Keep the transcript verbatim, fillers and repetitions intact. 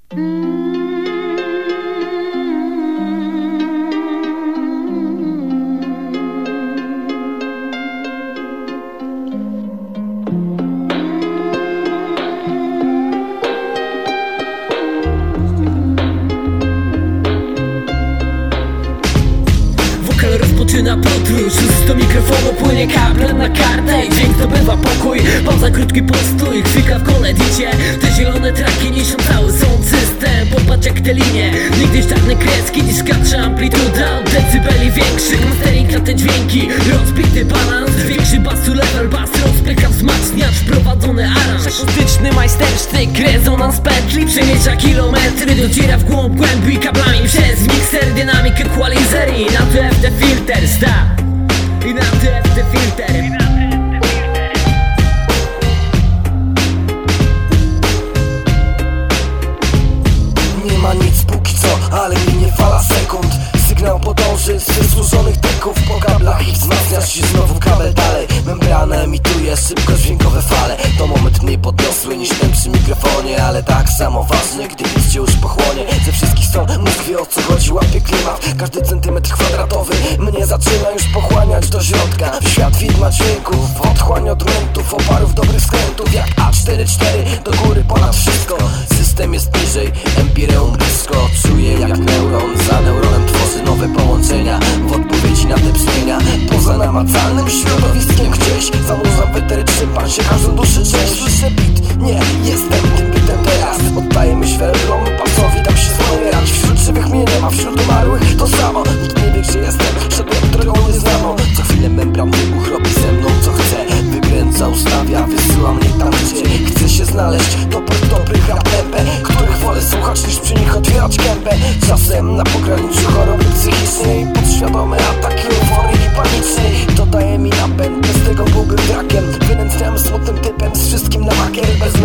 Rozpoczyna podróż, z do mikrofonu płynie kabel na kartę i dźwięk zdobywa pokój. Pauza, krótki postój, chwilka w koledicie. Te zielone traki niszczą cały sound system. Popatrz jak te linie, nigdyś czarne kreski. Dziś skacze amplituda, decybeli większy. Mastering na te dźwięki, rozbity balans. Większy basu level, bas rozpycha wzmacniacz. Wprowadzony aranż, akustyczny majstersztyk. Rezonans pętli, przemiesza kilometry. Dociera w głąb głębi kablami przez mikser. Dynamic equalizer i na to F D filter, stop. I na to F D filter. Nie ma nic póki co, ale minie fala sekund. Sygnał podąży z wysłużonych deków. Po kablach ich wzmacniasz i znowu kabel dalej. Membrana emituje szybko dźwiękowe fale. To moment mniej podniosły niż ten przy mikrofonie, ale tak samo ważny, gdy nic cię już pochłonie. Ze wszystkich stron mózg wie o co chodzi, łapie klimat. Każdy centymetr kwadratowy mnie zaczyna już pochłaniać do środka. W świat widma dźwięków, odchłań odrętów, oparów dobrych skrętów. Jak A cztery cztery, do góry ponad wszystko. System jest niżej, empireum blisko. Czuję jak neuron za neuronem tworzy nowe połączenia w odpowiedzi na te brzmienia. Poza namacalnym środowiskiem gdzieś zamurzam wetery szympansie, każdą duszę część. Słyszę bit, nie, jestem tym bitem teraz. Oddaję myśl werblom, pasowi dam się zbierać. Wśród żywych mnie nie ma, wśród umarłych to samo. Nikt nie wie gdzie jestem, szedłem drogą nieznaną. Co chwilę membran wybuch robi ze mną co chce. Wykręca, ustawia, wysyła mnie tam gdzie chcę się znaleźć. To port dobrych rap M P, których wolę słuchać niż przy nich otwierać gębę. Czasem na pograniczu choroby psychicznej, podświadome ataki euforii panicznej. To daje mi napęd, bez tego byłbym brakiem. Wynędzniałem smutnym typem, z wszystkim na makier. Bez